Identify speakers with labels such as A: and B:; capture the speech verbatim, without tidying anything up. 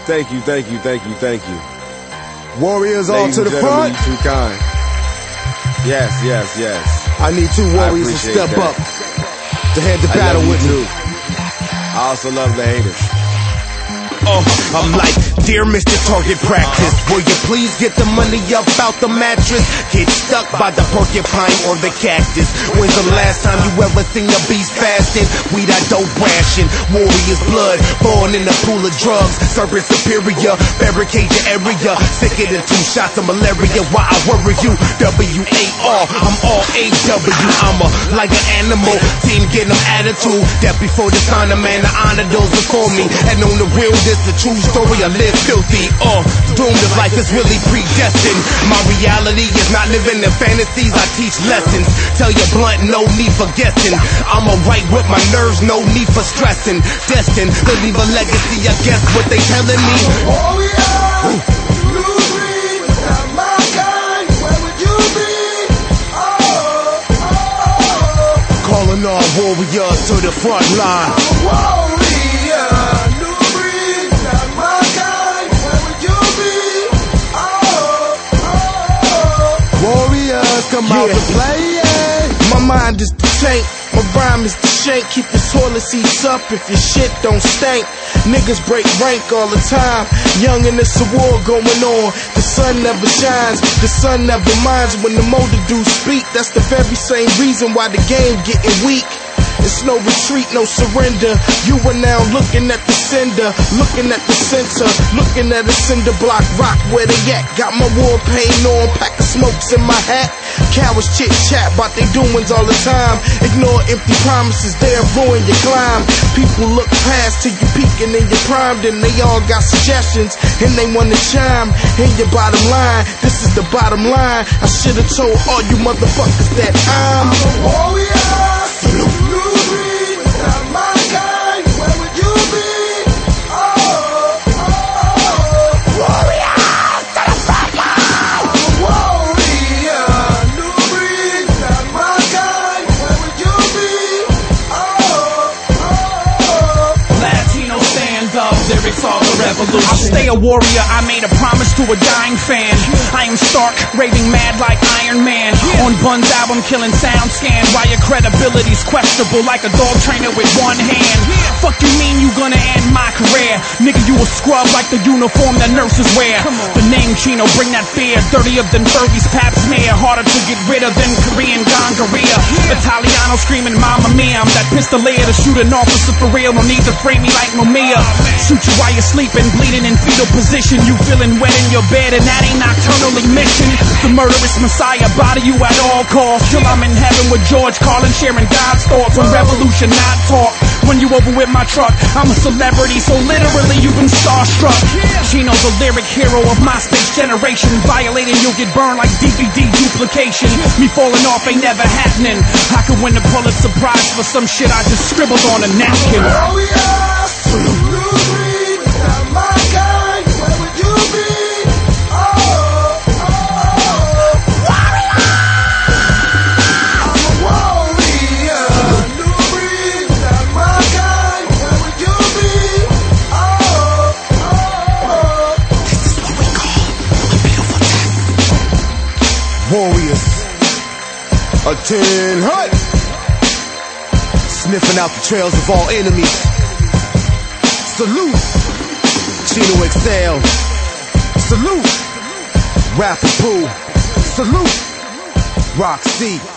A: Thank you, thank you, thank you, thank you.
B: Warriors all
A: Ladies
B: to the
A: and
B: front.
A: You too kind. Yes, yes, yes.
B: I need two warriors to step
A: that.
B: up to head the
A: I
B: battle
A: love
B: with
A: you
B: me.
A: too. I also love the haters.
B: Oh, I'm like, dear Mister Target Practice, will you please get the money up out the mattress? Get stuck by the porcupine or the cactus. When's the last time you ever seen a beast fasting? We that dope ration, warrior's blood, born in a pool of drugs. Serpent superior, barricade your area. Sicker than two shots of malaria. Why I worry you? W A R, I'm all A W. I'm a like an animal, team getting them attitude. Death before dishonor, man, the honor those before me. And on the real, this the true story, I live filthy. Uh, doomed if life is really predestined. My reality is not living in fantasies, I teach lessons. Tell you blunt, no need for guessing. I'ma write with my nerves, no need for stressing. Destined to leave a legacy, I guess what they telling me.
C: Warrior, blue green, not my kind, where would you be? Oh, oh, oh.
B: Calling all warriors to the front line.
C: Warrior, new breed, not my kind, where would you be? Oh, oh, oh.
B: Warriors come out to play, yeah. My mind is the tank, my rhyme is the shank. Keep your toilet seats up if your shit don't stink. Niggas break rank all the time. Young and it's a war going on. The sun never shines, the sun never minds. When the motor dudes speak, that's the very same reason why the game getting weak. It's no retreat, no surrender. You are now looking at the sender, looking at the center, looking at a cinder block rock where they at. Got my war paint on, pack of smokes in my hat. Cowards chit chat about they doings all the time. Ignore empty promises, they'll ruin your climb. People look past till you peeking in your prime, then they all got suggestions and they wanna chime in your bottom line. This is the bottom line. I should've told all you motherfuckers that I'm
C: a warrior. Blue green, not my kind, where would you be? Oh, oh, oh.
B: warrior to the front line.
C: I'm a warrior, new breed, not my kind, where would you be? Oh, oh, oh.
D: Latino stand up, lyrics all the revolution. I'll stay a warrior, I made a promise to a dying fan. I am stark, raving mad like Iron Man. On Bun's album, killing sound scan. Why your credibility's questionable, like a dog trainer with one hand. Fuck you mean you gonna end my career? Nigga, you a scrub like the uniform that nurses wear. The name Chino, bring that fear. Dirtier than Fergie's pap smear. Harder to get rid of than Korean Gongoria. Italiano screaming Mamma Mia. I'm that pistolier to shoot an officer for real. No need to frame me like Mamiya. Shoot you while you're sleeping, bleeding in fetal position. You feeling wet in your bed and that ain't nocturnal emission. The murderous messiah, body you at all costs. Till I'm in heaven with George Carlin, sharing God's thoughts on revolution, not talk. When you over with my truck, I'm a celebrity, so literally you've been starstruck. Chino's a lyric hero of my space generation. Violating, you'll get burned like D V D duplication. Me falling off ain't never happening. I could win the Pulitzer Prize for some shit I just scribbled on a napkin.
C: Warrior, blue green, not my kind, where would you be? Oh, oh, oh.
B: warrior.
C: I'm a warrior, new breed, not my kind, where would you be? Oh, oh, oh.
B: This is what we call a beautiful test. Warriors, attend hut. Sniffing out the trails of all enemies. Salute, Chino X L. Salute, Rapper Pooh. Salute, Rock C.